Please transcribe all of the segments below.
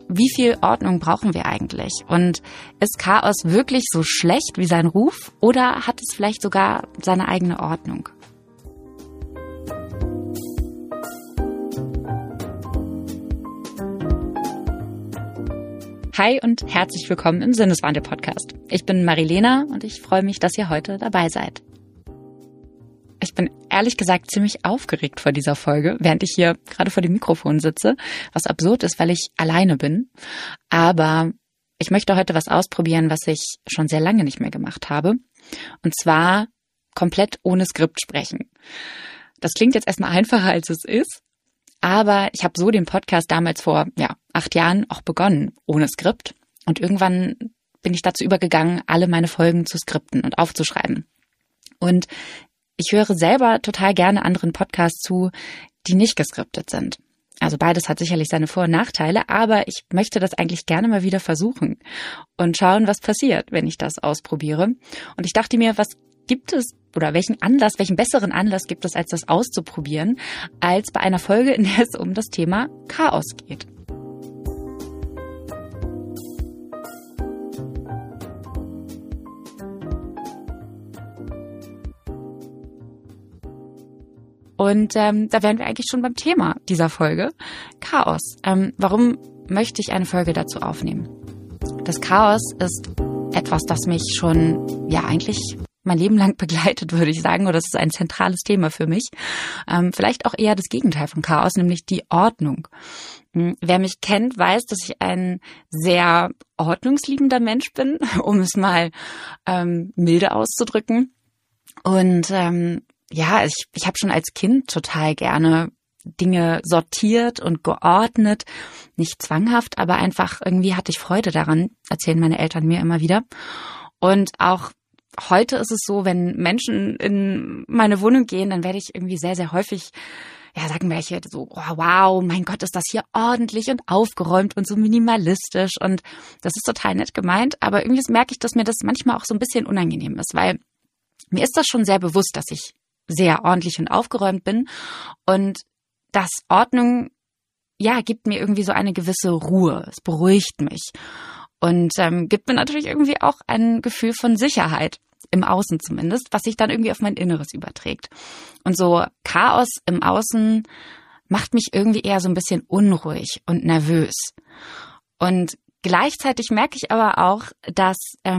wie viel Ordnung brauchen wir eigentlich? Und ist Chaos wirklich so schlecht wie sein Ruf oder hat es vielleicht sogar seine eigene Ordnung? Hi und herzlich willkommen im Sinneswandel-Podcast. Ich bin Marilena und ich freue mich, dass ihr heute dabei seid. Ich bin ehrlich gesagt ziemlich aufgeregt vor dieser Folge, während ich hier gerade vor dem Mikrofon sitze, was absurd ist, weil ich alleine bin. Aber ich möchte heute was ausprobieren, was ich schon sehr lange nicht mehr gemacht habe. Und zwar komplett ohne Skript sprechen. Das klingt jetzt erstmal einfacher, als es ist. Aber ich habe so den Podcast damals vor 8 Jahren auch begonnen, ohne Skript. Und irgendwann bin ich dazu übergegangen, alle meine Folgen zu skripten und aufzuschreiben. Und ich höre selber total gerne anderen Podcasts zu, die nicht geskriptet sind. Also beides hat sicherlich seine Vor- und Nachteile, aber ich möchte das eigentlich gerne mal wieder versuchen und schauen, was passiert, wenn ich das ausprobiere. Und ich dachte mir, was gibt es oder welchen besseren Anlass gibt es, als das auszuprobieren, als bei einer Folge, in der es um das Thema Chaos geht. Und da wären wir eigentlich schon beim Thema dieser Folge, Chaos. Warum möchte ich eine Folge dazu aufnehmen? Das Chaos ist etwas, das mich schon eigentlich mein Leben lang begleitet, würde ich sagen, oder es ist ein zentrales Thema für mich. Vielleicht auch eher das Gegenteil von Chaos, nämlich die Ordnung. Wer mich kennt, weiß, dass ich ein sehr ordnungsliebender Mensch bin, um es mal milde auszudrücken. Und ich habe schon als Kind total gerne Dinge sortiert und geordnet. Nicht zwanghaft, aber einfach irgendwie hatte ich Freude daran, erzählen meine Eltern mir immer wieder. Und auch heute ist es so, wenn Menschen in meine Wohnung gehen, dann werde ich irgendwie sehr, sehr häufig sagen welche so, oh, wow, mein Gott, ist das hier ordentlich und aufgeräumt und so minimalistisch. Und das ist total nett gemeint, aber irgendwie merke ich, dass mir das manchmal auch so ein bisschen unangenehm ist, weil mir ist das schon sehr bewusst, dass ich sehr ordentlich und aufgeräumt bin. Und das Ordnung, gibt mir irgendwie so eine gewisse Ruhe. Es beruhigt mich. Und gibt mir natürlich irgendwie auch ein Gefühl von Sicherheit, im Außen zumindest, was sich dann irgendwie auf mein Inneres überträgt. Und so Chaos im Außen macht mich irgendwie eher so ein bisschen unruhig und nervös. Und gleichzeitig merke ich aber auch, dass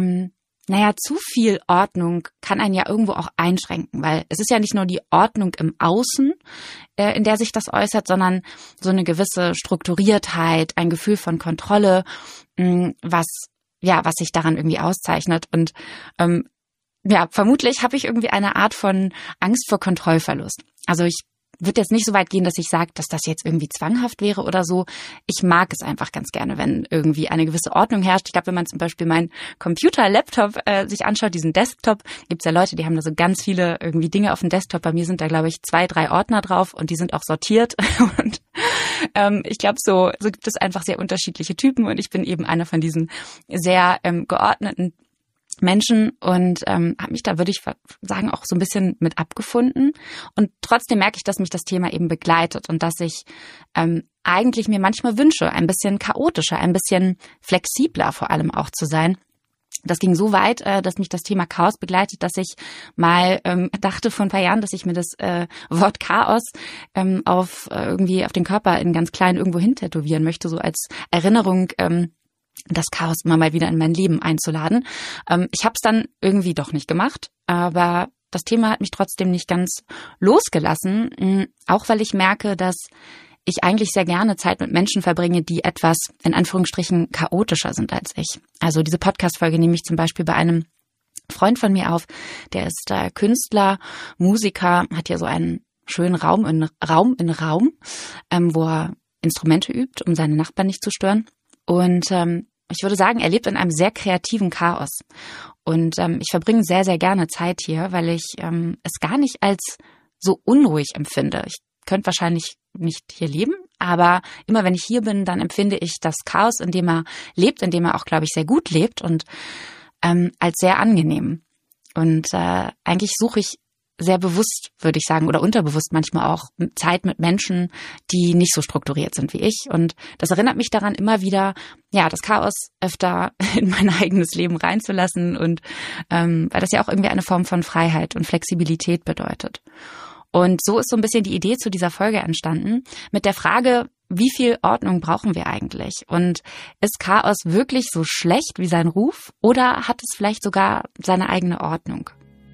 zu viel Ordnung kann einen ja irgendwo auch einschränken, weil es ist ja nicht nur die Ordnung im Außen, in der sich das äußert, sondern so eine gewisse Strukturiertheit, ein Gefühl von Kontrolle, was sich daran irgendwie auszeichnet. Und vermutlich habe ich irgendwie eine Art von Angst vor Kontrollverlust. Also ich würde jetzt nicht so weit gehen, dass ich sage, dass das jetzt irgendwie zwanghaft wäre oder so. Ich mag es einfach ganz gerne, wenn irgendwie eine gewisse Ordnung herrscht. Ich glaube, wenn man zum Beispiel meinen Computer, Laptop sich anschaut, diesen Desktop, gibt es ja Leute, die haben da so ganz viele irgendwie Dinge auf dem Desktop. Bei mir sind da, glaube ich, 2, 3 Ordner drauf und die sind auch sortiert. Und ich glaube, so gibt es einfach sehr unterschiedliche Typen und ich bin eben einer von diesen sehr geordneten Menschen und habe mich da, würde ich sagen, auch so ein bisschen mit abgefunden. Und trotzdem merke ich, dass mich das Thema eben begleitet und dass ich eigentlich mir manchmal wünsche, ein bisschen chaotischer, ein bisschen flexibler vor allem auch zu sein. Das ging so weit, dass mich das Thema Chaos begleitet, dass ich mal dachte vor ein paar Jahren, dass ich mir das Wort Chaos auf den Körper in ganz klein irgendwo hin tätowieren möchte, so als Erinnerung, das Chaos immer mal wieder in mein Leben einzuladen. Ich habe es dann irgendwie doch nicht gemacht, aber das Thema hat mich trotzdem nicht ganz losgelassen, auch weil ich merke, dass ich eigentlich sehr gerne Zeit mit Menschen verbringe, die etwas, in Anführungsstrichen, chaotischer sind als ich. Also diese Podcast-Folge nehme ich zum Beispiel bei einem Freund von mir auf, der ist Künstler, Musiker, hat hier so einen schönen Raum in Raum, wo er Instrumente übt, um seine Nachbarn nicht zu stören. Und ich würde sagen, er lebt in einem sehr kreativen Chaos. Und ich verbringe sehr, sehr gerne Zeit hier, weil ich es gar nicht als so unruhig empfinde. Ich könnte wahrscheinlich nicht hier leben, aber immer wenn ich hier bin, dann empfinde ich das Chaos, in dem er lebt, in dem er auch, glaube ich, sehr gut lebt und als sehr angenehm. Und eigentlich suche ich sehr bewusst, würde ich sagen, oder unterbewusst manchmal auch Zeit mit Menschen, die nicht so strukturiert sind wie ich. Und das erinnert mich daran, immer wieder, ja, das Chaos öfter in mein eigenes Leben reinzulassen und weil das ja auch irgendwie eine Form von Freiheit und Flexibilität bedeutet. Und so ist so ein bisschen die Idee zu dieser Folge entstanden, mit der Frage, wie viel Ordnung brauchen wir eigentlich? Und ist Chaos wirklich so schlecht wie sein Ruf oder hat es vielleicht sogar seine eigene Ordnung?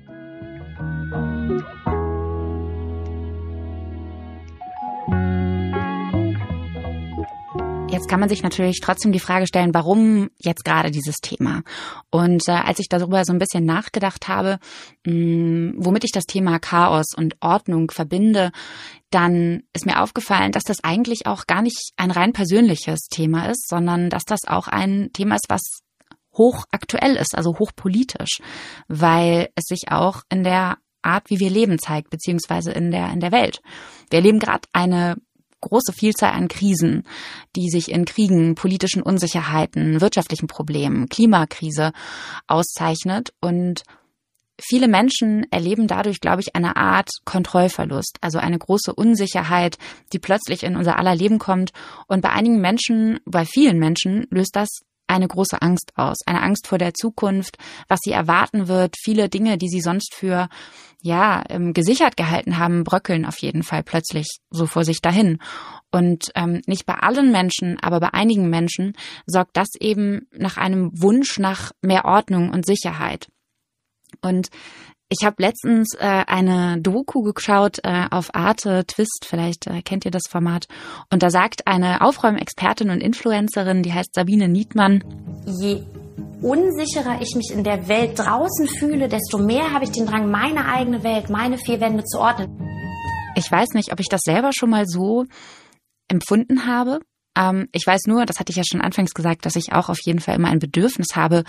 Jetzt kann man sich natürlich trotzdem die Frage stellen, warum jetzt gerade dieses Thema? Und als ich darüber so ein bisschen nachgedacht habe, womit ich das Thema Chaos und Ordnung verbinde, dann ist mir aufgefallen, dass das eigentlich auch gar nicht ein rein persönliches Thema ist, sondern dass das auch ein Thema ist, was hochaktuell ist, also hochpolitisch, weil es sich auch in der Art, wie wir leben, zeigt, beziehungsweise in der Welt. Wir erleben gerade eine große Vielzahl an Krisen, die sich in Kriegen, politischen Unsicherheiten, wirtschaftlichen Problemen, Klimakrise auszeichnet. Und viele Menschen erleben dadurch, glaube ich, eine Art Kontrollverlust, also eine große Unsicherheit, die plötzlich in unser aller Leben kommt. Und bei einigen Menschen, bei vielen Menschen löst das eine große Angst aus, eine Angst vor der Zukunft, was sie erwarten wird. Viele Dinge, die sie sonst für gesichert gehalten haben, bröckeln auf jeden Fall plötzlich so vor sich dahin. Und nicht bei allen Menschen, aber bei einigen Menschen sorgt das eben nach einem Wunsch nach mehr Ordnung und Sicherheit. Und ich habe letztens eine Doku geschaut auf Arte Twist, vielleicht kennt ihr das Format. Und da sagt eine Aufräumexpertin und Influencerin, die heißt Sabine Nietmann: Je unsicherer ich mich in der Welt draußen fühle, desto mehr habe ich den Drang, meine eigene Welt, meine vier Wände zu ordnen. Ich weiß nicht, ob ich das selber schon mal so empfunden habe. Ich weiß nur, das hatte ich ja schon anfangs gesagt, dass ich auch auf jeden Fall immer ein Bedürfnis habe,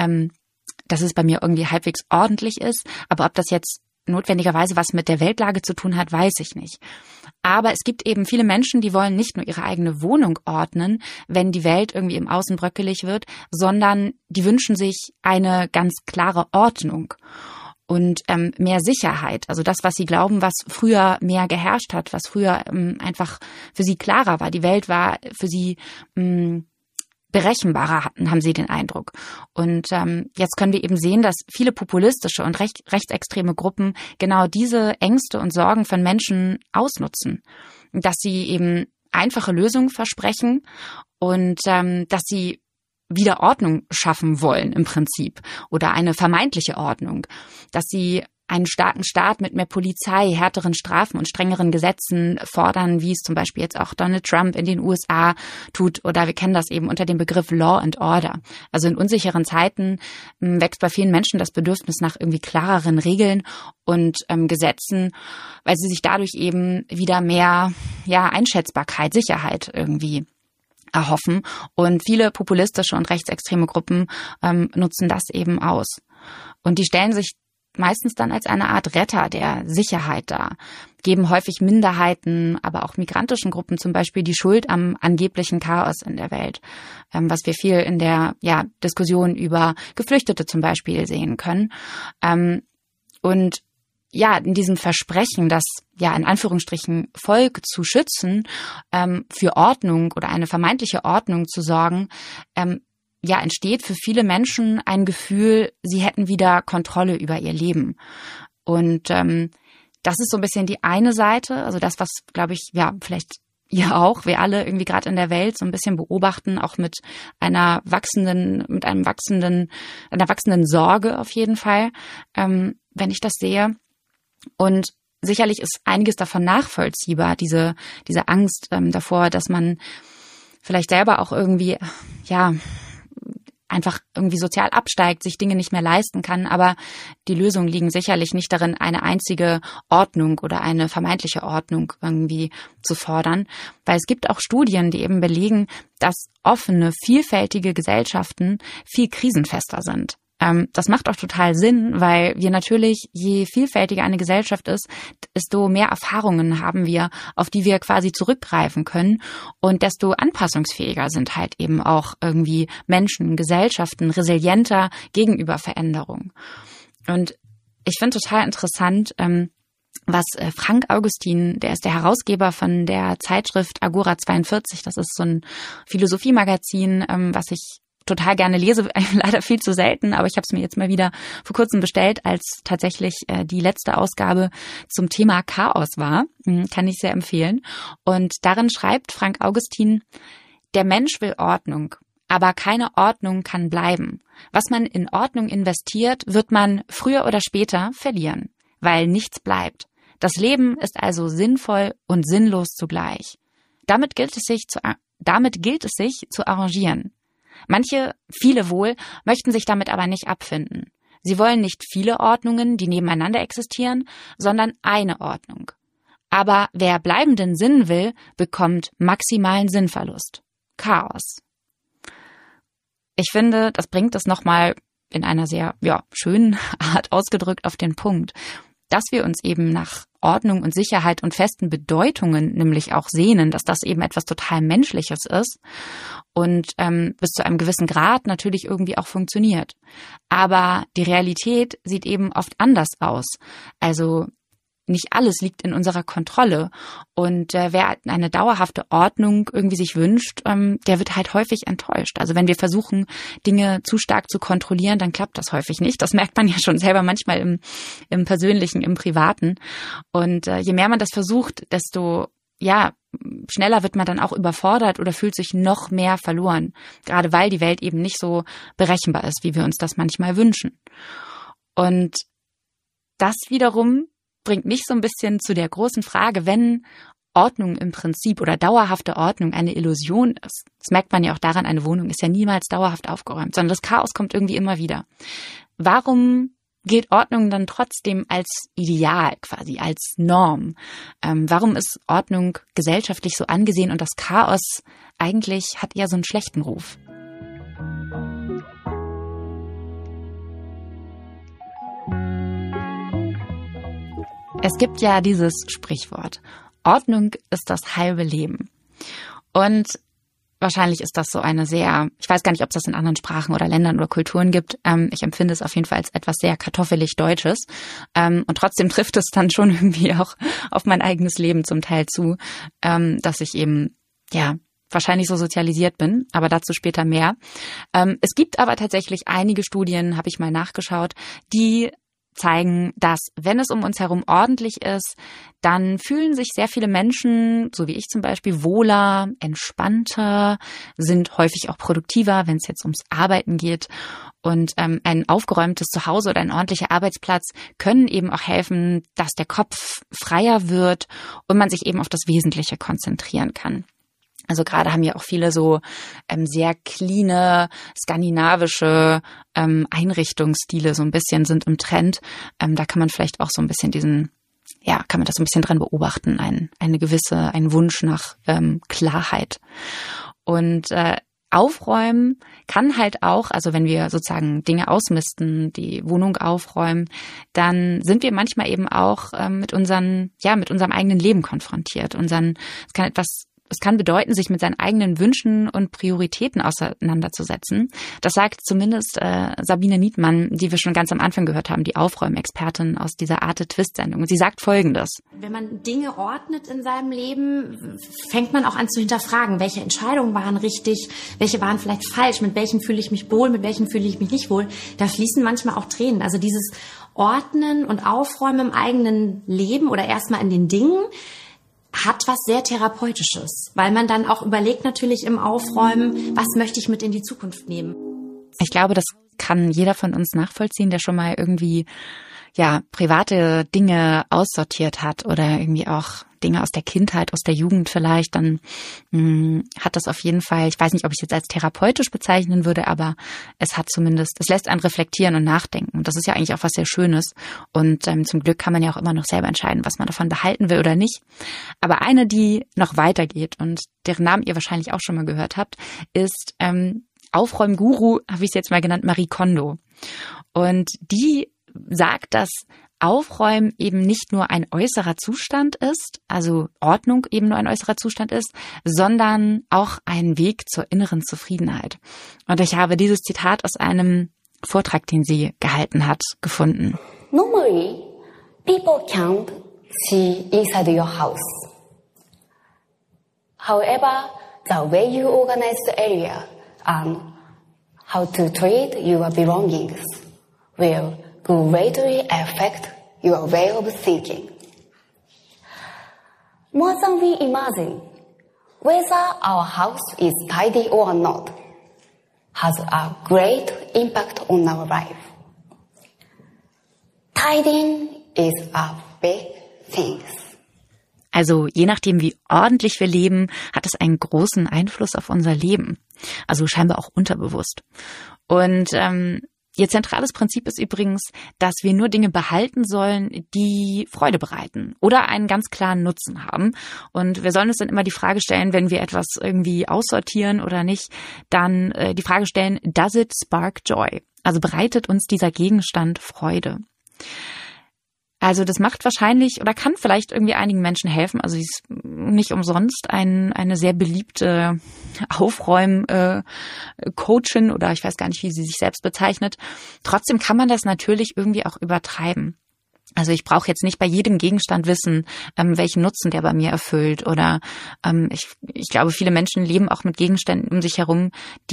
dass es bei mir irgendwie halbwegs ordentlich ist. Aber ob das jetzt notwendigerweise was mit der Weltlage zu tun hat, weiß ich nicht. Aber es gibt eben viele Menschen, die wollen nicht nur ihre eigene Wohnung ordnen, wenn die Welt irgendwie im Außen bröckelig wird, sondern die wünschen sich eine ganz klare Ordnung und mehr Sicherheit. Also das, was sie glauben, was früher mehr geherrscht hat, was früher einfach für sie klarer war. Die Welt war für sie berechenbarer, haben sie den Eindruck. Und jetzt können wir eben sehen, dass viele populistische und rechtsextreme Gruppen genau diese Ängste und Sorgen von Menschen ausnutzen. Dass sie eben einfache Lösungen versprechen und dass sie wieder Ordnung schaffen wollen im Prinzip oder eine vermeintliche Ordnung. Dass sie einen starken Staat mit mehr Polizei, härteren Strafen und strengeren Gesetzen fordern, wie es zum Beispiel jetzt auch Donald Trump in den USA tut, oder wir kennen das eben unter dem Begriff Law and Order. Also in unsicheren Zeiten wächst bei vielen Menschen das Bedürfnis nach irgendwie klareren Regeln und Gesetzen, weil sie sich dadurch eben wieder mehr Einschätzbarkeit, Sicherheit irgendwie erhoffen. Und viele populistische und rechtsextreme Gruppen nutzen das eben aus. Und die stellen sich meistens dann als eine Art Retter der Sicherheit dar, geben häufig Minderheiten, aber auch migrantischen Gruppen zum Beispiel die Schuld am angeblichen Chaos in der Welt, was wir viel in der Diskussion über Geflüchtete zum Beispiel sehen können. Und in diesem Versprechen, das in Anführungsstrichen Volk zu schützen, für Ordnung oder eine vermeintliche Ordnung zu sorgen, entsteht für viele Menschen ein Gefühl, sie hätten wieder Kontrolle über ihr Leben. Und das ist so ein bisschen die eine Seite, also das, was, glaube ich, vielleicht ihr auch, wir alle irgendwie gerade in der Welt so ein bisschen beobachten, auch mit einer wachsenden Sorge auf jeden Fall, wenn ich das sehe. Und sicherlich ist einiges davon nachvollziehbar, diese Angst davor, dass man vielleicht selber auch irgendwie, einfach irgendwie sozial absteigt, sich Dinge nicht mehr leisten kann. Aber die Lösungen liegen sicherlich nicht darin, eine einzige Ordnung oder eine vermeintliche Ordnung irgendwie zu fordern. Weil es gibt auch Studien, die eben belegen, dass offene, vielfältige Gesellschaften viel krisenfester sind. Das macht auch total Sinn, weil wir natürlich, je vielfältiger eine Gesellschaft ist, desto mehr Erfahrungen haben wir, auf die wir quasi zurückgreifen können, und desto anpassungsfähiger sind halt eben auch irgendwie Menschen, Gesellschaften, resilienter gegenüber Veränderungen. Und Ich finde total interessant, was Frank Augustin, der ist der Herausgeber von der Zeitschrift Agora 42, das ist so ein Philosophiemagazin, was ich total gerne lese, leider viel zu selten, aber ich habe es mir jetzt mal wieder vor kurzem bestellt, als tatsächlich die letzte Ausgabe zum Thema Chaos war. Kann ich sehr empfehlen. Und darin schreibt Frank Augustin: Der Mensch will Ordnung, aber keine Ordnung kann bleiben. Was man in Ordnung investiert, wird man früher oder später verlieren, weil nichts bleibt. Das Leben ist also sinnvoll und sinnlos zugleich. Damit gilt es sich zu arrangieren. Manche, viele wohl, möchten sich damit aber nicht abfinden. Sie wollen nicht viele Ordnungen, die nebeneinander existieren, sondern eine Ordnung. Aber wer bleibenden Sinn will, bekommt maximalen Sinnverlust. Chaos. Ich finde, das bringt es nochmal in einer sehr schönen Art ausgedrückt auf den Punkt, dass wir uns eben nach Ordnung und Sicherheit und festen Bedeutungen nämlich auch sehnen, dass das eben etwas total Menschliches ist und bis zu einem gewissen Grad natürlich irgendwie auch funktioniert. Aber die Realität sieht eben oft anders aus. Also nicht alles liegt in unserer Kontrolle. Und wer eine dauerhafte Ordnung irgendwie sich wünscht, der wird halt häufig enttäuscht. Also wenn wir versuchen, Dinge zu stark zu kontrollieren, dann klappt das häufig nicht. Das merkt man ja schon selber manchmal im Persönlichen, im Privaten. Und je mehr man das versucht, desto schneller wird man dann auch überfordert oder fühlt sich noch mehr verloren. Gerade weil die Welt eben nicht so berechenbar ist, wie wir uns das manchmal wünschen. Und das wiederum bringt mich so ein bisschen zu der großen Frage, wenn Ordnung im Prinzip oder dauerhafte Ordnung eine Illusion ist. Das merkt man ja auch daran, eine Wohnung ist ja niemals dauerhaft aufgeräumt, sondern das Chaos kommt irgendwie immer wieder. Warum gilt Ordnung dann trotzdem als Ideal quasi, als Norm? Warum ist Ordnung gesellschaftlich so angesehen und das Chaos eigentlich hat eher so einen schlechten Ruf? Es gibt ja dieses Sprichwort: Ordnung ist das halbe Leben. Und wahrscheinlich ist das so eine sehr, ich weiß gar nicht, ob es das in anderen Sprachen oder Ländern oder Kulturen gibt. Ich empfinde es auf jeden Fall als etwas sehr kartoffelig Deutsches. Und trotzdem trifft es dann schon irgendwie auch auf mein eigenes Leben zum Teil zu, dass ich eben, wahrscheinlich so sozialisiert bin, aber dazu später mehr. Es gibt aber tatsächlich einige Studien, habe ich mal nachgeschaut, die zeigen, dass wenn es um uns herum ordentlich ist, dann fühlen sich sehr viele Menschen, so wie ich zum Beispiel, wohler, entspannter, sind häufig auch produktiver, wenn es jetzt ums Arbeiten geht. Und ein aufgeräumtes Zuhause oder ein ordentlicher Arbeitsplatz können eben auch helfen, dass der Kopf freier wird und man sich eben auf das Wesentliche konzentrieren kann. Also gerade haben ja auch viele so sehr cleane, skandinavische Einrichtungsstile so ein bisschen sind im Trend. Da kann man vielleicht auch so ein bisschen kann man das so ein bisschen dran beobachten, einen Wunsch nach Klarheit. Und aufräumen kann halt auch, also wenn wir sozusagen Dinge ausmisten, die Wohnung aufräumen, dann sind wir manchmal eben auch mit unserem eigenen Leben konfrontiert. Es kann bedeuten, sich mit seinen eigenen Wünschen und Prioritäten auseinanderzusetzen. Das sagt zumindest Sabine Nietmann, die wir schon ganz am Anfang gehört haben, die Aufräumexpertin aus dieser Arte-Twist-Sendung. Und sie sagt Folgendes: Wenn man Dinge ordnet in seinem Leben, fängt man auch an zu hinterfragen, welche Entscheidungen waren richtig, welche waren vielleicht falsch, mit welchen fühle ich mich wohl, mit welchen fühle ich mich nicht wohl. Da fließen manchmal auch Tränen. Also dieses Ordnen und Aufräumen im eigenen Leben oder erstmal in den Dingen hat was sehr Therapeutisches, weil man dann auch überlegt natürlich im Aufräumen, was möchte ich mit in die Zukunft nehmen. Ich glaube, das kann jeder von uns nachvollziehen, der schon mal irgendwie private Dinge aussortiert hat oder irgendwie auch Dinge aus der Kindheit, aus der Jugend vielleicht, dann hat das auf jeden Fall, ich weiß nicht, ob ich es jetzt als therapeutisch bezeichnen würde, aber es lässt einen reflektieren und nachdenken. Und das ist ja eigentlich auch was sehr Schönes. Und zum Glück kann man ja auch immer noch selber entscheiden, was man davon behalten will oder nicht. Aber eine, die noch weitergeht und deren Namen ihr wahrscheinlich auch schon mal gehört habt, ist Aufräumguru, habe ich es jetzt mal genannt, Marie Kondo. Und die sagt, dass Aufräumen eben nicht nur ein äußerer Zustand ist, also Ordnung eben nur ein äußerer Zustand ist, sondern auch ein Weg zur inneren Zufriedenheit. Und ich habe dieses Zitat aus einem Vortrag, den sie gehalten hat, gefunden. Nummer worry, people can't see inside your house. However, the way you organize the area and how to treat your belongings will greatly affect your way of thinking. More than we imagine, whether our house is tidy or not has a great impact on our life. Tidying is a big thing. Also je nachdem, wie ordentlich wir leben, hat es einen großen Einfluss auf unser Leben. Also scheinbar auch unterbewusst. Und ihr zentrales Prinzip ist übrigens, dass wir nur Dinge behalten sollen, die Freude bereiten oder einen ganz klaren Nutzen haben. Und wir sollen uns dann immer die Frage stellen, wenn wir etwas irgendwie aussortieren oder nicht, dann die Frage stellen, does it spark joy? Also bereitet uns dieser Gegenstand Freude? Also das macht wahrscheinlich oder kann vielleicht irgendwie einigen Menschen helfen. Also sie ist nicht umsonst eine sehr beliebte Aufräum-Coachin oder ich weiß gar nicht, wie sie sich selbst bezeichnet. Trotzdem kann man das natürlich irgendwie auch übertreiben. Also ich brauche jetzt nicht bei jedem Gegenstand wissen, welchen Nutzen der bei mir erfüllt. Oder ich glaube, viele Menschen leben auch mit Gegenständen um sich herum,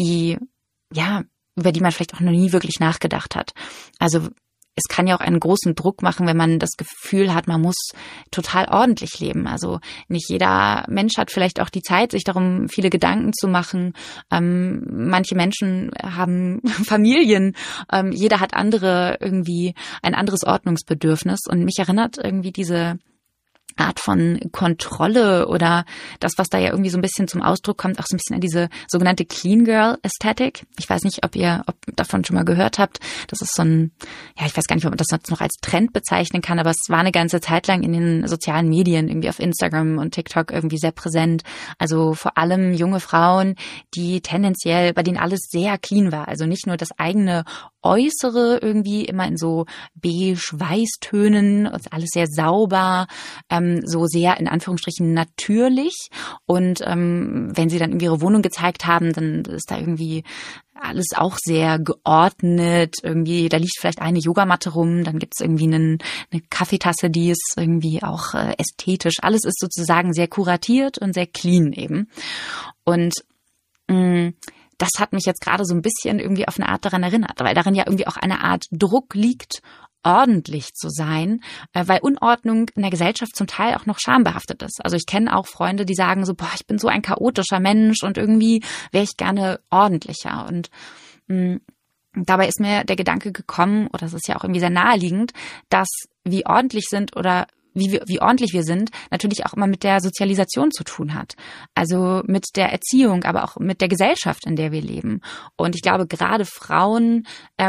über die man vielleicht auch noch nie wirklich nachgedacht hat. Also es kann ja auch einen großen Druck machen, wenn man das Gefühl hat, man muss total ordentlich leben. Also nicht jeder Mensch hat vielleicht auch die Zeit, sich darum viele Gedanken zu machen. Manche Menschen haben Familien. Jeder hat ein anderes Ordnungsbedürfnis. Und mich erinnert irgendwie diese Art von Kontrolle oder das, was da ja irgendwie so ein bisschen zum Ausdruck kommt, auch so ein bisschen an diese sogenannte Clean Girl Aesthetic. Ich weiß nicht, ob davon schon mal gehört habt. Das ist so ich weiß gar nicht, ob man das noch als Trend bezeichnen kann, aber es war eine ganze Zeit lang in den sozialen Medien, irgendwie auf Instagram und TikTok irgendwie sehr präsent. Also vor allem junge Frauen, die tendenziell, bei denen alles sehr clean war. Also nicht nur das eigene Äußere irgendwie immer in so beige-Weißtönen, alles sehr sauber, so sehr in Anführungsstrichen natürlich. Und wenn sie dann irgendwie ihre Wohnung gezeigt haben, dann ist da irgendwie alles auch sehr geordnet. Irgendwie, da liegt vielleicht eine Yogamatte rum, dann gibt's irgendwie eine Kaffeetasse, die ist irgendwie auch ästhetisch. Alles ist sozusagen sehr kuratiert und sehr clean eben. Und das hat mich jetzt gerade so ein bisschen irgendwie auf eine Art daran erinnert, weil darin ja irgendwie auch eine Art Druck liegt, ordentlich zu sein, weil Unordnung in der Gesellschaft zum Teil auch noch schambehaftet ist. Also ich kenne auch Freunde, die sagen so, ich bin so ein chaotischer Mensch und irgendwie wäre ich gerne ordentlicher. Und dabei ist mir der Gedanke gekommen, oder es ist ja auch irgendwie sehr naheliegend, dass wie ordentlich wir sind, natürlich auch immer mit der Sozialisation zu tun hat. Also mit der Erziehung, aber auch mit der Gesellschaft, in der wir leben. Und ich glaube, gerade Frauen,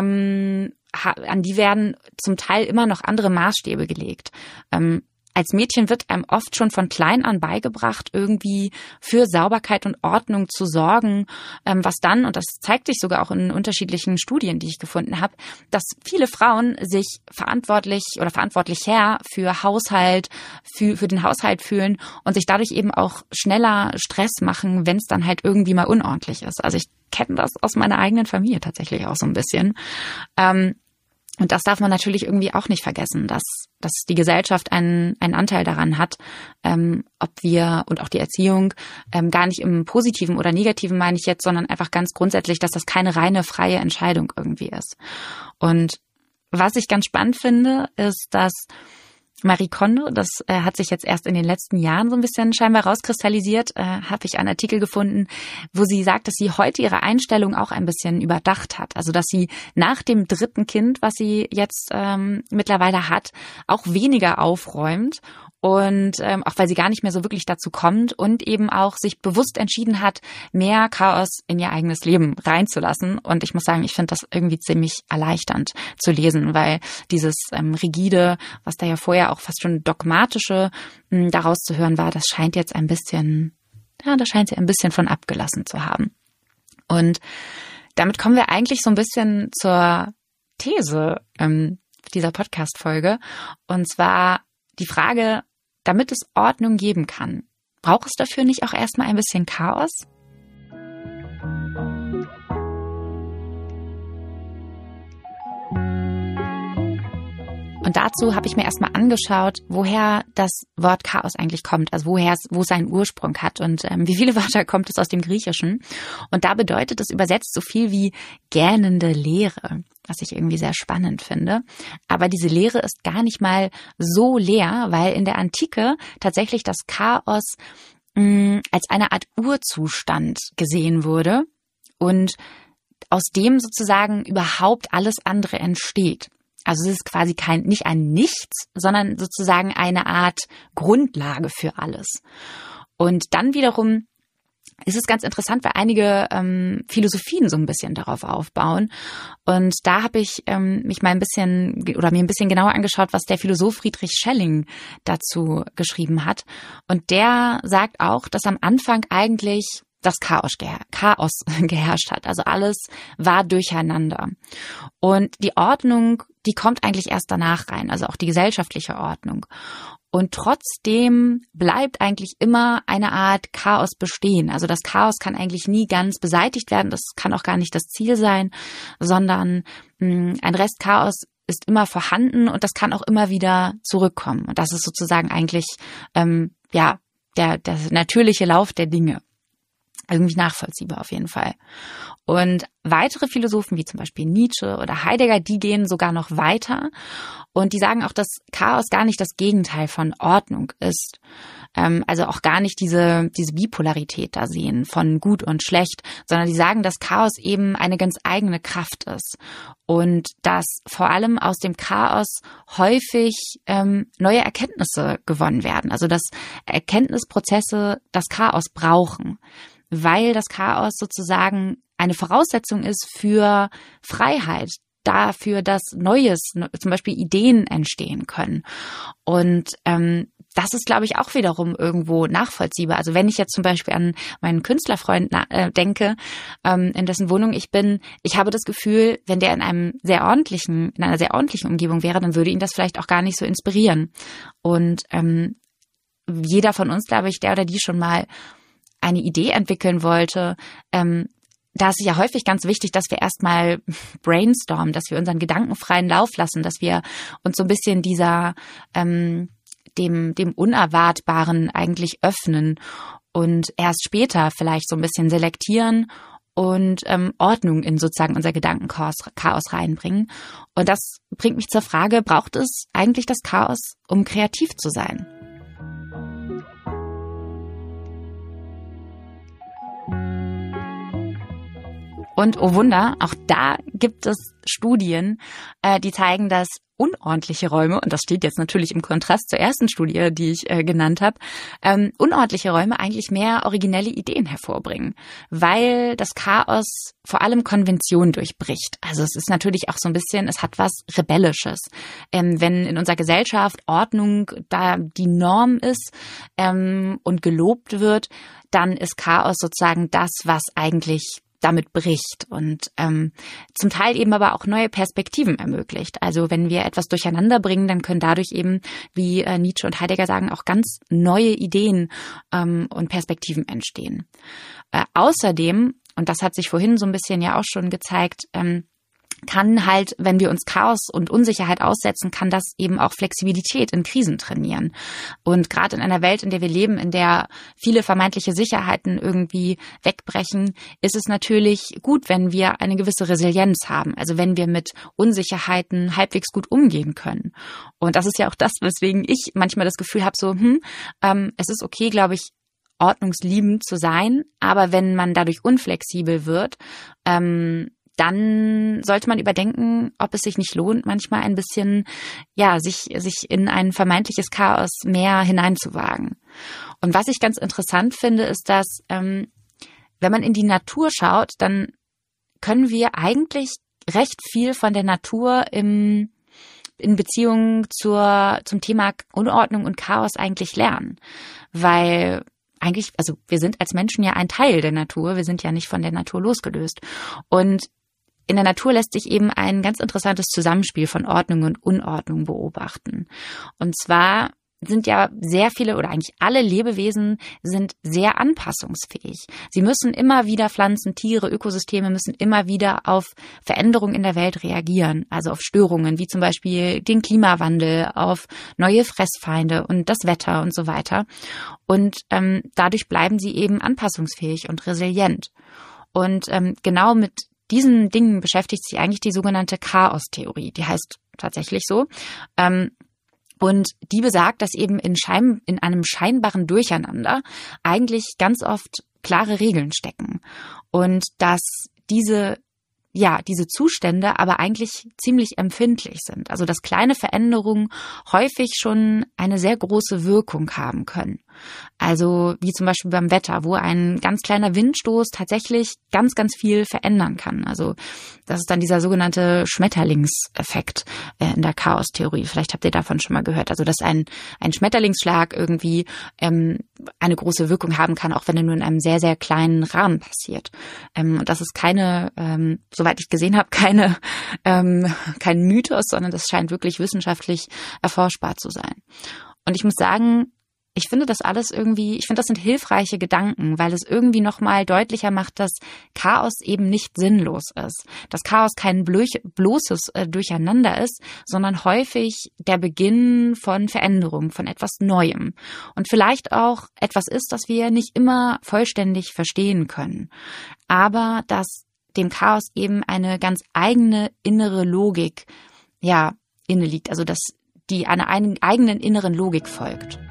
an die werden zum Teil immer noch andere Maßstäbe gelegt. Als Mädchen wird einem oft schon von klein an beigebracht, irgendwie für Sauberkeit und Ordnung zu sorgen, was dann, und das zeigt sich sogar auch in unterschiedlichen Studien, die ich gefunden habe, dass viele Frauen sich verantwortlicher für Haushalt, für den Haushalt fühlen und sich dadurch eben auch schneller Stress machen, wenn es dann halt irgendwie mal unordentlich ist. Also ich kenne das aus meiner eigenen Familie tatsächlich auch so ein bisschen. Und das darf man natürlich irgendwie auch nicht vergessen, dass die Gesellschaft einen Anteil daran hat, ob wir und auch die Erziehung gar nicht im Positiven oder Negativen meine ich jetzt, sondern einfach ganz grundsätzlich, dass das keine reine freie Entscheidung irgendwie ist. Und was ich ganz spannend finde, ist, dass Marie Kondo, das hat sich jetzt erst in den letzten Jahren so ein bisschen scheinbar rauskristallisiert, habe ich einen Artikel gefunden, wo sie sagt, dass sie heute ihre Einstellung auch ein bisschen überdacht hat. Also dass sie nach dem 3. Kind, was sie jetzt mittlerweile hat, auch weniger aufräumt. Und auch weil sie gar nicht mehr so wirklich dazu kommt und eben auch sich bewusst entschieden hat, mehr Chaos in ihr eigenes Leben reinzulassen. Und ich muss sagen, ich finde das irgendwie ziemlich erleichternd zu lesen, weil dieses rigide, was da ja vorher auch fast schon dogmatische daraus zu hören war, das scheint jetzt ein bisschen, da scheint sie ein bisschen von abgelassen zu haben. Und damit kommen wir eigentlich so ein bisschen zur These dieser Podcast-Folge. Und zwar die Frage, damit es Ordnung geben kann, braucht es dafür nicht auch erstmal ein bisschen Chaos? Und dazu habe ich mir erstmal angeschaut, woher das Wort Chaos eigentlich kommt, also wo es seinen Ursprung hat und wie viele Wörter kommt es aus dem Griechischen. Und da bedeutet es übersetzt so viel wie gähnende Leere, was ich irgendwie sehr spannend finde. Aber diese Leere ist gar nicht mal so leer, weil in der Antike tatsächlich das Chaos als eine Art Urzustand gesehen wurde und aus dem sozusagen überhaupt alles andere entsteht. Also es ist quasi nicht ein Nichts, sondern sozusagen eine Art Grundlage für alles. Und dann wiederum ist es ganz interessant, weil einige Philosophien so ein bisschen darauf aufbauen. Und da habe ich mir ein bisschen genauer angeschaut, was der Philosoph Friedrich Schelling dazu geschrieben hat. Und der sagt auch, dass am Anfang eigentlich das Chaos geherrscht hat. Also alles war durcheinander. Und die Ordnung, die kommt eigentlich erst danach rein, also auch die gesellschaftliche Ordnung. Und trotzdem bleibt eigentlich immer eine Art Chaos bestehen. Also das Chaos kann eigentlich nie ganz beseitigt werden. Das kann auch gar nicht das Ziel sein, sondern ein Rest Chaos ist immer vorhanden und das kann auch immer wieder zurückkommen. Und das ist sozusagen eigentlich der natürliche Lauf der Dinge. Irgendwie nachvollziehbar auf jeden Fall. Und weitere Philosophen wie zum Beispiel Nietzsche oder Heidegger, die gehen sogar noch weiter und die sagen auch, dass Chaos gar nicht das Gegenteil von Ordnung ist. Also auch gar nicht diese Bipolarität da sehen von gut und schlecht, sondern die sagen, dass Chaos eben eine ganz eigene Kraft ist und dass vor allem aus dem Chaos häufig neue Erkenntnisse gewonnen werden. Also dass Erkenntnisprozesse das Chaos brauchen, weil das Chaos sozusagen eine Voraussetzung ist für Freiheit, dafür, dass Neues, zum Beispiel Ideen entstehen können. Und das ist, glaube ich, auch wiederum irgendwo nachvollziehbar. Also wenn ich jetzt zum Beispiel an meinen Künstlerfreund denke, in dessen Wohnung ich bin, ich habe das Gefühl, wenn der in einer sehr ordentlichen Umgebung wäre, dann würde ihn das vielleicht auch gar nicht so inspirieren. Und jeder von uns, glaube ich, der oder die schon mal eine Idee entwickeln wollte, da ist es ja häufig ganz wichtig, dass wir erstmal brainstormen, dass wir unseren Gedanken freien Lauf lassen, dass wir uns so ein bisschen dem Unerwartbaren eigentlich öffnen und erst später vielleicht so ein bisschen selektieren und Ordnung in sozusagen unser Gedankenchaos reinbringen. Und das bringt mich zur Frage, braucht es eigentlich das Chaos, um kreativ zu sein? Und oh Wunder, auch da gibt es Studien, die zeigen, dass unordentliche Räume, und das steht jetzt natürlich im Kontrast zur ersten Studie, die ich genannt habe, unordentliche Räume eigentlich mehr originelle Ideen hervorbringen, weil das Chaos vor allem Konvention durchbricht. Also es ist natürlich auch so ein bisschen, es hat was Rebellisches. Wenn in unserer Gesellschaft Ordnung da die Norm ist und gelobt wird, dann ist Chaos sozusagen das, was eigentlich damit bricht und zum Teil eben aber auch neue Perspektiven ermöglicht. Also wenn wir etwas durcheinander bringen, dann können dadurch eben, wie Nietzsche und Heidegger sagen, auch ganz neue Ideen und Perspektiven entstehen. Außerdem, und das hat sich vorhin so ein bisschen ja auch schon gezeigt, kann halt, wenn wir uns Chaos und Unsicherheit aussetzen, kann das eben auch Flexibilität in Krisen trainieren. Und gerade in einer Welt, in der wir leben, in der viele vermeintliche Sicherheiten irgendwie wegbrechen, ist es natürlich gut, wenn wir eine gewisse Resilienz haben. Also wenn wir mit Unsicherheiten halbwegs gut umgehen können. Und das ist ja auch das, weswegen ich manchmal das Gefühl habe, so, es ist okay, glaube ich, ordnungsliebend zu sein, aber wenn man dadurch unflexibel wird, dann sollte man überdenken, ob es sich nicht lohnt, manchmal ein bisschen, sich in ein vermeintliches Chaos mehr hineinzuwagen. Und was ich ganz interessant finde, ist, dass, wenn man in die Natur schaut, dann können wir eigentlich recht viel von der Natur in Beziehung zum Thema Unordnung und Chaos eigentlich lernen. Weil eigentlich, also wir sind als Menschen ja ein Teil der Natur, wir sind ja nicht von der Natur losgelöst. Und in der Natur lässt sich eben ein ganz interessantes Zusammenspiel von Ordnung und Unordnung beobachten. Und zwar sind ja sehr viele oder eigentlich alle Lebewesen sind sehr anpassungsfähig. Sie müssen immer wieder Pflanzen, Tiere, Ökosysteme müssen immer wieder auf Veränderungen in der Welt reagieren. Also auf Störungen wie zum Beispiel den Klimawandel, auf neue Fressfeinde und das Wetter und so weiter. Und dadurch bleiben sie eben anpassungsfähig und resilient. Und genau mit diesen Dingen beschäftigt sich eigentlich die sogenannte Chaostheorie. Die heißt tatsächlich so. Und die besagt, dass eben in einem scheinbaren Durcheinander eigentlich ganz oft klare Regeln stecken. Und dass diese Zustände aber eigentlich ziemlich empfindlich sind. Also dass kleine Veränderungen häufig schon eine sehr große Wirkung haben können. Also wie zum Beispiel beim Wetter, wo ein ganz kleiner Windstoß tatsächlich ganz, ganz viel verändern kann. Also das ist dann dieser sogenannte Schmetterlingseffekt in der Chaostheorie. Vielleicht habt ihr davon schon mal gehört. Also dass ein Schmetterlingsschlag irgendwie eine große Wirkung haben kann, auch wenn er nur in einem sehr, sehr kleinen Rahmen passiert. Und das ist keine, soweit ich gesehen habe, kein Mythos, sondern das scheint wirklich wissenschaftlich erforschbar zu sein. Und ich muss sagen, ich finde das sind hilfreiche Gedanken, weil es irgendwie nochmal deutlicher macht, dass Chaos eben nicht sinnlos ist. Dass Chaos kein bloßes Durcheinander ist, sondern häufig der Beginn von Veränderung, von etwas Neuem. Und vielleicht auch etwas ist, das wir nicht immer vollständig verstehen können. Aber dass dem Chaos eben eine ganz eigene innere Logik, inne liegt. Also dass die einer eigenen inneren Logik folgt.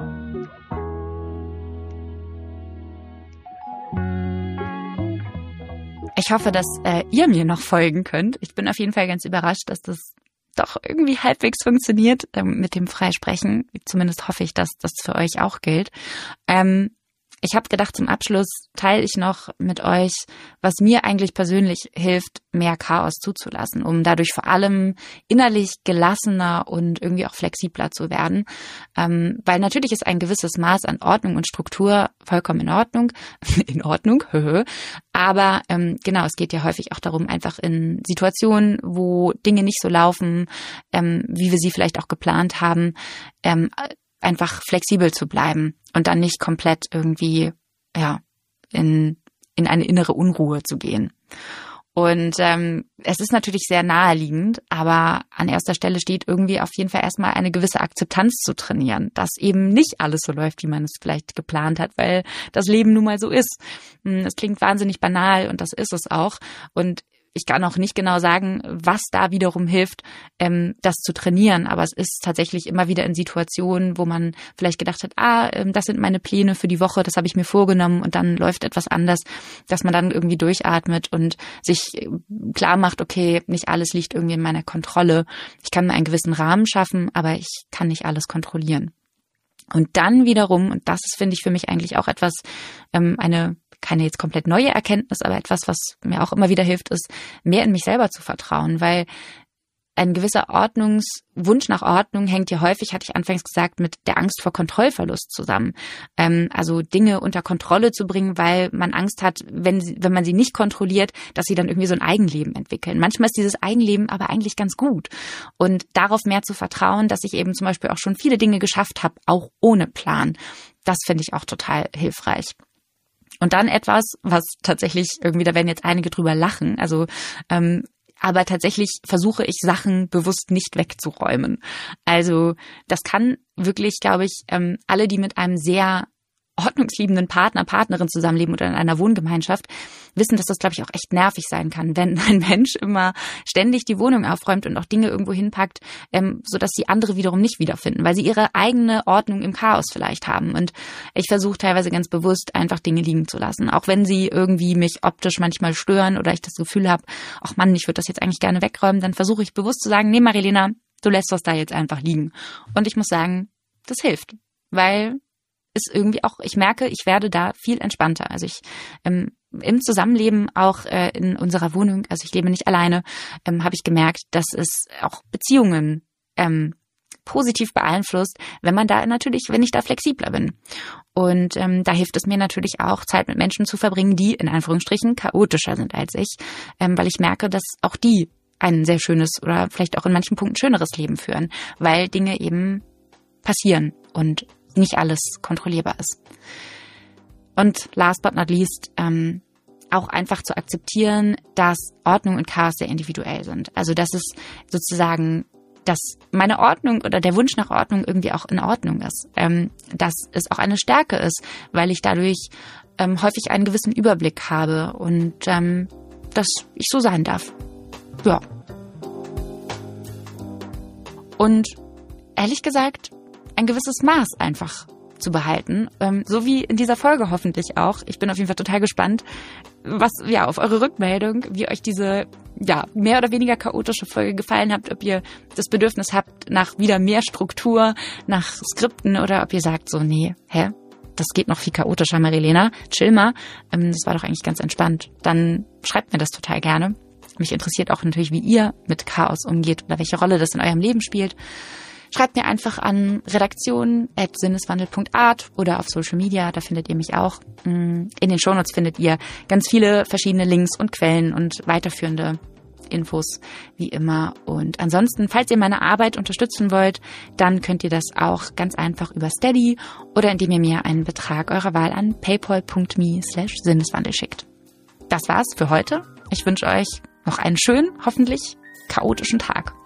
Ich hoffe, dass ihr mir noch folgen könnt. Ich bin auf jeden Fall ganz überrascht, dass das doch irgendwie halbwegs funktioniert mit dem Freisprechen. Zumindest hoffe ich, dass das für euch auch gilt. Ich habe gedacht, zum Abschluss teile ich noch mit euch, was mir eigentlich persönlich hilft, mehr Chaos zuzulassen, um dadurch vor allem innerlich gelassener und irgendwie auch flexibler zu werden. Weil natürlich ist ein gewisses Maß an Ordnung und Struktur vollkommen in Ordnung. Aber genau, es geht ja häufig auch darum, einfach in Situationen, wo Dinge nicht so laufen, wie wir sie vielleicht auch geplant haben, einfach flexibel zu bleiben und dann nicht komplett irgendwie in eine innere Unruhe zu gehen. Und es ist natürlich sehr naheliegend, aber an erster Stelle steht irgendwie auf jeden Fall erstmal eine gewisse Akzeptanz zu trainieren, dass eben nicht alles so läuft, wie man es vielleicht geplant hat, weil das Leben nun mal so ist. Es klingt wahnsinnig banal und das ist es auch. Und ich kann auch nicht genau sagen, was da wiederum hilft, das zu trainieren. Aber es ist tatsächlich immer wieder in Situationen, wo man vielleicht gedacht hat, das sind meine Pläne für die Woche, das habe ich mir vorgenommen und dann läuft etwas anders, dass man dann irgendwie durchatmet und sich klar macht, okay, nicht alles liegt irgendwie in meiner Kontrolle. Ich kann mir einen gewissen Rahmen schaffen, aber ich kann nicht alles kontrollieren. Und dann wiederum, und das ist, finde ich, für mich eigentlich auch etwas, keine jetzt komplett neue Erkenntnis, aber etwas, was mir auch immer wieder hilft, ist, mehr in mich selber zu vertrauen, weil ein gewisser Wunsch nach Ordnung hängt ja häufig, hatte ich anfangs gesagt, mit der Angst vor Kontrollverlust zusammen. Also Dinge unter Kontrolle zu bringen, weil man Angst hat, wenn man sie nicht kontrolliert, dass sie dann irgendwie so ein Eigenleben entwickeln. Manchmal ist dieses Eigenleben aber eigentlich ganz gut. Und darauf mehr zu vertrauen, dass ich eben zum Beispiel auch schon viele Dinge geschafft habe, auch ohne Plan. Das finde ich auch total hilfreich. Und dann etwas, was tatsächlich irgendwie, da werden jetzt einige drüber lachen, aber tatsächlich versuche ich, Sachen bewusst nicht wegzuräumen. Also das kann wirklich, glaube ich, alle, die mit einem sehr ordnungsliebenden Partnerin zusammenleben oder in einer Wohngemeinschaft, wissen, dass das, glaube ich, auch echt nervig sein kann, wenn ein Mensch immer ständig die Wohnung aufräumt und auch Dinge irgendwo hinpackt, sodass die andere wiederum nicht wiederfinden, weil sie ihre eigene Ordnung im Chaos vielleicht haben. Und ich versuche teilweise ganz bewusst, einfach Dinge liegen zu lassen, auch wenn sie irgendwie mich optisch manchmal stören oder ich das Gefühl habe, ach Mann, ich würde das jetzt eigentlich gerne wegräumen, dann versuche ich bewusst zu sagen, nee, Marilena, du lässt das da jetzt einfach liegen. Und ich muss sagen, das hilft, weil ist irgendwie auch, ich merke, ich werde da viel entspannter. Also ich im Zusammenleben auch in unserer Wohnung, also ich lebe nicht alleine, habe ich gemerkt, dass es auch Beziehungen positiv beeinflusst, wenn ich da flexibler bin. Und da hilft es mir natürlich auch, Zeit mit Menschen zu verbringen, die in Anführungsstrichen chaotischer sind als ich, weil ich merke, dass auch die ein sehr schönes oder vielleicht auch in manchen Punkten schöneres Leben führen, weil Dinge eben passieren und nicht alles kontrollierbar ist. Und last but not least, auch einfach zu akzeptieren, dass Ordnung und Chaos sehr individuell sind. Also dass es sozusagen, dass meine Ordnung oder der Wunsch nach Ordnung irgendwie auch in Ordnung ist. Dass es auch eine Stärke ist, weil ich dadurch häufig einen gewissen Überblick habe und dass ich so sein darf. Ja. Und ehrlich gesagt, ein gewisses Maß einfach zu behalten. So wie in dieser Folge hoffentlich auch. Ich bin auf jeden Fall total gespannt, was auf eure Rückmeldung, wie euch diese mehr oder weniger chaotische Folge gefallen hat, ob ihr das Bedürfnis habt nach wieder mehr Struktur, nach Skripten oder ob ihr sagt so, nee, das geht noch viel chaotischer, Marilena, chill mal, das war doch eigentlich ganz entspannt. Dann schreibt mir das total gerne. Mich interessiert auch natürlich, wie ihr mit Chaos umgeht oder welche Rolle das in eurem Leben spielt. Schreibt mir einfach an redaktion@sinneswandel.art oder auf Social Media, da findet ihr mich auch. In den Shownotes findet ihr ganz viele verschiedene Links und Quellen und weiterführende Infos, wie immer. Und ansonsten, falls ihr meine Arbeit unterstützen wollt, dann könnt ihr das auch ganz einfach über Steady oder indem ihr mir einen Betrag eurer Wahl an paypal.me/Sinneswandel schickt. Das war's für heute. Ich wünsche euch noch einen schönen, hoffentlich chaotischen Tag.